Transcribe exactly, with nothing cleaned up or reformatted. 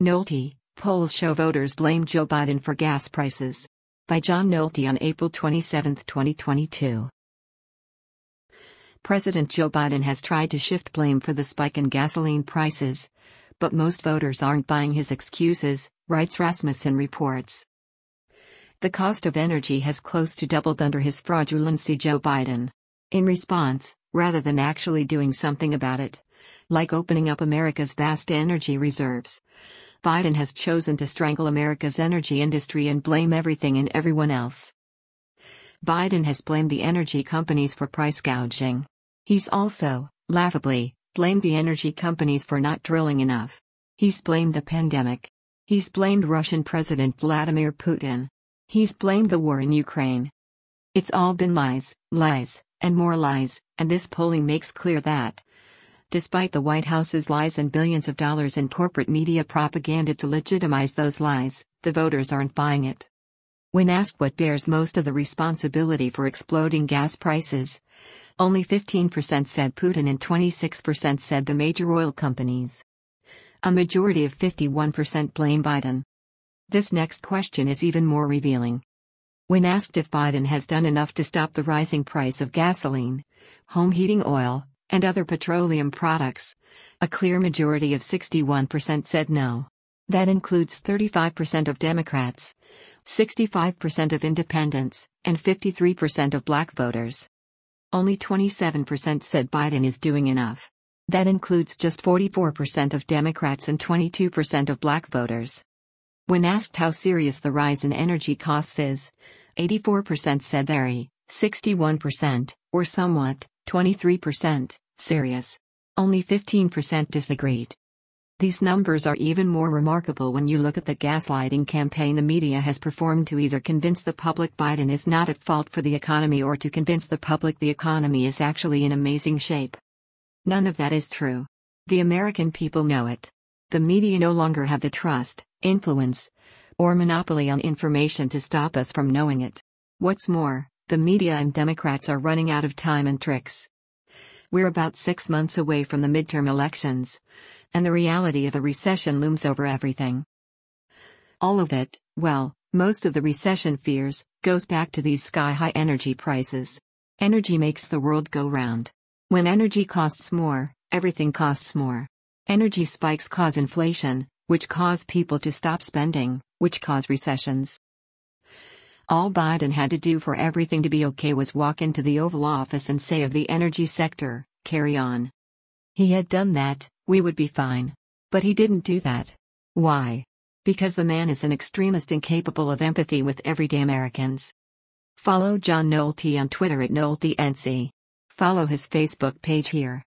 Nolte, polls show voters blame Joe Biden for gas prices. By John Nolte on April twenty-seventh, twenty twenty-two. President Joe Biden has tried to shift blame for the spike in gasoline prices, but most voters aren't buying his excuses, writes Rasmussen reports. The cost of energy has close to doubled under his fraudulency Joe Biden. In response, rather than actually doing something about it, like opening up America's vast energy reserves, Biden has chosen to strangle America's energy industry and blame everything and everyone else. Biden has blamed the energy companies for price gouging. He's also, laughably, blamed the energy companies for not drilling enough. He's blamed the pandemic. He's blamed Russian President Vladimir Putin. He's blamed the war in Ukraine. It's all been lies, lies, and more lies, and this polling makes clear that, despite the White House's lies and billions of dollars in corporate media propaganda to legitimize those lies, the voters aren't buying it. When asked what bears most of the responsibility for exploding gas prices, only fifteen percent said Putin and twenty-six percent said the major oil companies. A majority of fifty-one percent blame Biden. This next question is even more revealing. When asked if Biden has done enough to stop the rising price of gasoline, home heating oil, and other petroleum products, a clear majority of sixty-one percent said no. That includes thirty-five percent of Democrats, sixty-five percent of independents, and fifty-three percent of black voters. Only twenty-seven percent said Biden is doing enough. That includes just forty-four percent of Democrats and twenty-two percent of black voters. When asked how serious the rise in energy costs is, eighty-four percent said very, sixty-one percent, or somewhat, twenty-three percent, serious. Only fifteen percent disagreed. These numbers are even more remarkable when you look at the gaslighting campaign the media has performed to either convince the public Biden is not at fault for the economy or to convince the public the economy is actually in amazing shape. None of that is true. The American people know it. The media no longer have the trust, influence, or monopoly on information to stop us from knowing it. What's more, the media and Democrats are running out of time and tricks. We're about six months away from the midterm elections, and the reality of a recession looms over everything. All of it, well, most of the recession fears, goes back to these sky-high energy prices. Energy makes the world go round. When energy costs more, everything costs more. Energy spikes cause inflation, which cause people to stop spending, which cause recessions. All Biden had to do for everything to be okay was walk into the Oval Office and say of the energy sector, carry on. He had done that, we would be fine. But he didn't do that. Why? Because the man is an extremist incapable of empathy with everyday Americans. Follow John Nolte on Twitter at NolteNC. Follow his Facebook page here.